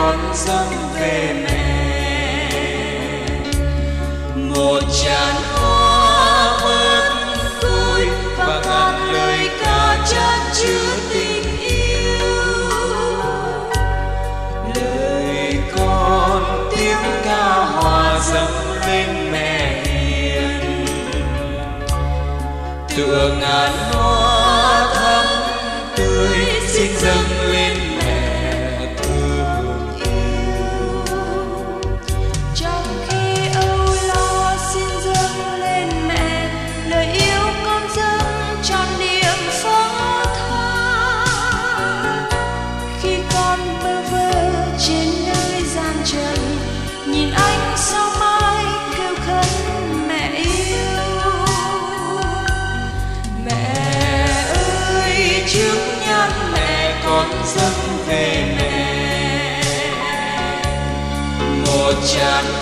con dâng về mẹ. Một tràng hoa vẫn vui và ngàn lời ca chan chứa tình yêu. Lời con tiếng ca hòa dâng lên mẹ hiền, tựa ngàn hoa thắm tươi xin dâng lên mẹ thương yêu. Trong khi âu lo xin dâng lên mẹ, lời yêu con dâng trọn niềm phó thác. Khi con bơ vơ trên nơi gian trần, nhìn anh sao mai kêu khấn mẹ yêu. Mẹ ơi trước nhan mẹ con dâng về mẹ. Một tràng